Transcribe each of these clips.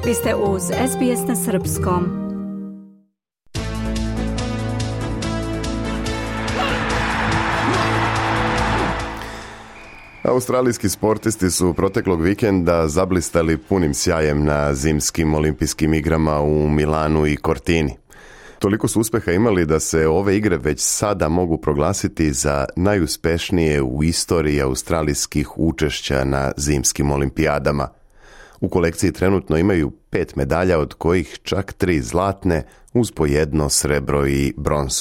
Vi ste uz SBS na srpskom. Australijski sportisti su proteklog vikenda zablistali punim sjajem na zimskim olimpijskim igrama u Milanu i Cortini. Toliko su uspjeha imali da se ove igre već sada mogu proglasiti za najuspješnije u istoriji australijskih učešća na zimskim olimpijadama. U kolekciji trenutno imaju 5 medalja, od kojih čak 3 zlatne uz po 1 srebro i bronzu.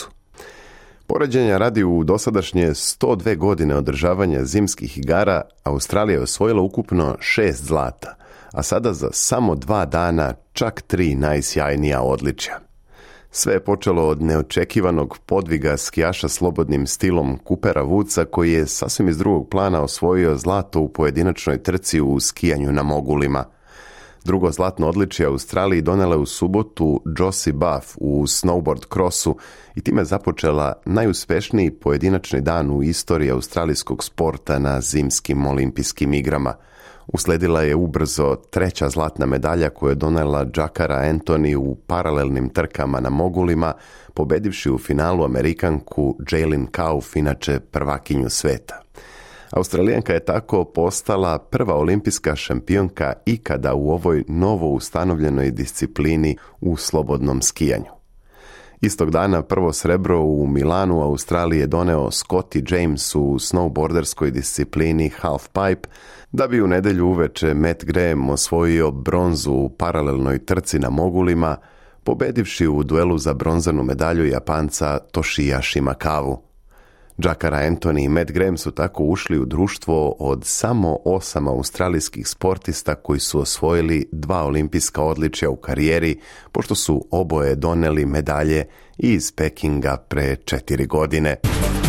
Poređenja radi, u dosadašnje 102 godine održavanja zimskih igara Australija je osvojila ukupno 6 zlata, a sada za samo 2 dana čak 3 najsjajnija odličja. Sve je počelo od neočekivanog podviga skijaša slobodnim stilom Coopera Woodsa, koji je sasvim iz drugog plana osvojio zlato u pojedinačnoj trci u skijanju na mogulima. Drugo zlatno odličje Australiji donela u subotu Josie Buff u snowboard crossu i time započela najuspješniji pojedinačni dan u istoriji australijskog sporta na zimskim olimpijskim igrama. Usledila je ubrzo 3. zlatna medalja koju je donela Jakara Anthony u paralelnim trkama na mogulima, pobedivši u finalu Amerikanku Jaylin Kauf, inače prvakinju sveta. Australijanka je tako postala prva olimpijska šampionka ikada u ovoj novo ustanovljenoj disciplini u slobodnom skijanju. Istog dana prvo srebro u Milanu Australiji je doneo Scotty James u snowboarderskoj disciplini half pipe, da bi u nedjelju uveče Matt Graham osvojio bronzu u paralelnoj trci na mogulima, pobedivši u duelu za bronzanu medalju Japanca Toshiya Shimakawu. Jakara Anthony i Matt Graham su tako ušli u društvo od samo 8 australijskih sportista koji su osvojili 2 olimpijska odličja u karijeri, pošto su oboje doneli medalje iz Pekinga pre 4 godine.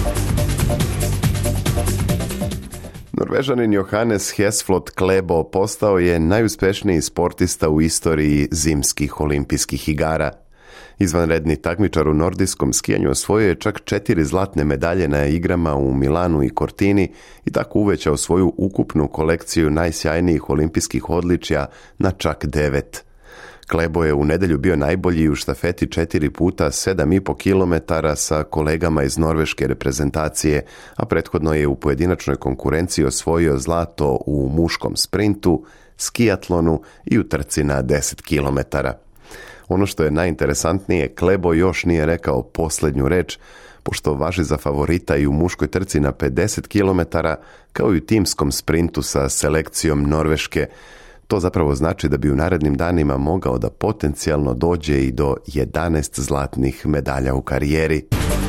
Norvežanin Johannes Hesflot Klæbo postao je najuspješniji sportista u istoriji zimskih olimpijskih igara. Izvanredni takmičar u nordijskom skijanju osvojio je čak 4 zlatne medalje na igrama u Milanu i Cortini i tako uvećao svoju ukupnu kolekciju najsjajnijih olimpijskih odličja na čak 9. Klæbo je u nedjelju bio najbolji u štafeti 4 puta 7,5 km sa kolegama iz norveške reprezentacije, a prethodno je u pojedinačnoj konkurenciji osvojio zlato u muškom sprintu, skijatlonu i u trci na 10 km. Ono što je najinteresantnije, Klæbo još nije rekao posljednju reč, pošto važi za favorita i u muškoj trci na 50 km, kao i u timskom sprintu sa selekcijom Norveške. To zapravo znači da bi u narednim danima mogao da potencijalno dođe i do 11 zlatnih medalja u karijeri.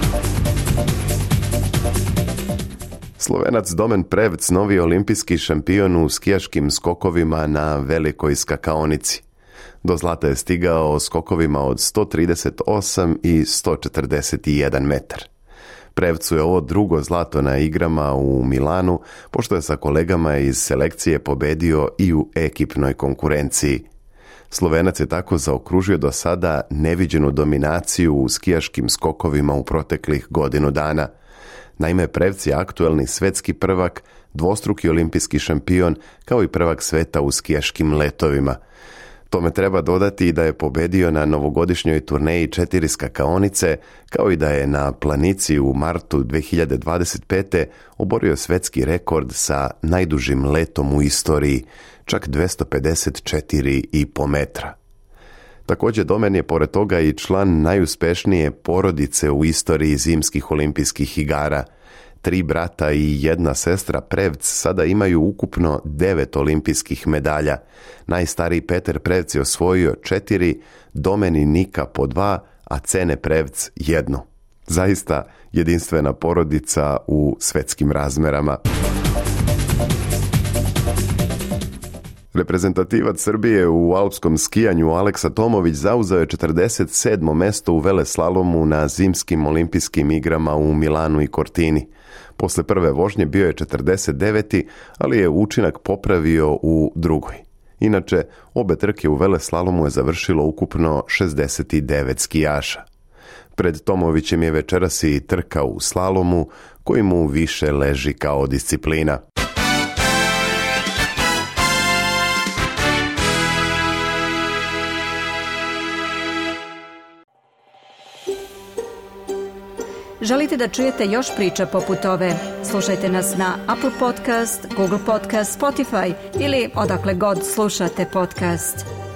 Slovenac Domen Prevc novi olimpijski šampion u skijaškim skokovima na velikoj skakaonici. Do zlata je stigao skokovima od 138 i 141 metar. Prevcu je ovo drugo zlato na igrama u Milanu, pošto je sa kolegama iz selekcije pobedio i u ekipnoj konkurenciji. Slovenac je tako zaokružio do sada neviđenu dominaciju u skijaškim skokovima u proteklih godinu dana. Naime, Prevc je aktuelni svetski prvak, dvostruki olimpijski šampion, kao i prvak sveta u skijaškim letovima. Tome treba dodati da je pobedio na novogodišnjoj turneji 4 skakaonice, kao i da je na planici u martu 2025. oborio svetski rekord sa najdužim letom u istoriji, čak 254,5 metra. Također Domen je pored toga i član najuspješnije porodice u istoriji zimskih olimpijskih igara. 3 brata i 1 sestra Prevc sada imaju ukupno 9 olimpijskih medalja. Najstariji Peter Prevc je osvojio 4, Domen i Nika po 2, a Cene Prevc 1. Zaista jedinstvena porodica u svetskim razmerama. Reprezentativac Srbije u alpskom skijanju Aleksa Tomović zauzeo je 47. mesto u veleslalomu na zimskim olimpijskim igrama u Milanu i Cortini. Posle prve vožnje bio je 49. ali je učinak popravio u drugoj. Inače, obe trke u veleslalomu je završilo ukupno 69 skijaša. Pred Tomovićem je večeras i trka u slalomu, koji mu više leži kao disciplina. Želite da čujete još priča poput ove? Slušajte nas na Apple Podcast, Google Podcast, Spotify ili odakle god slušate podcast.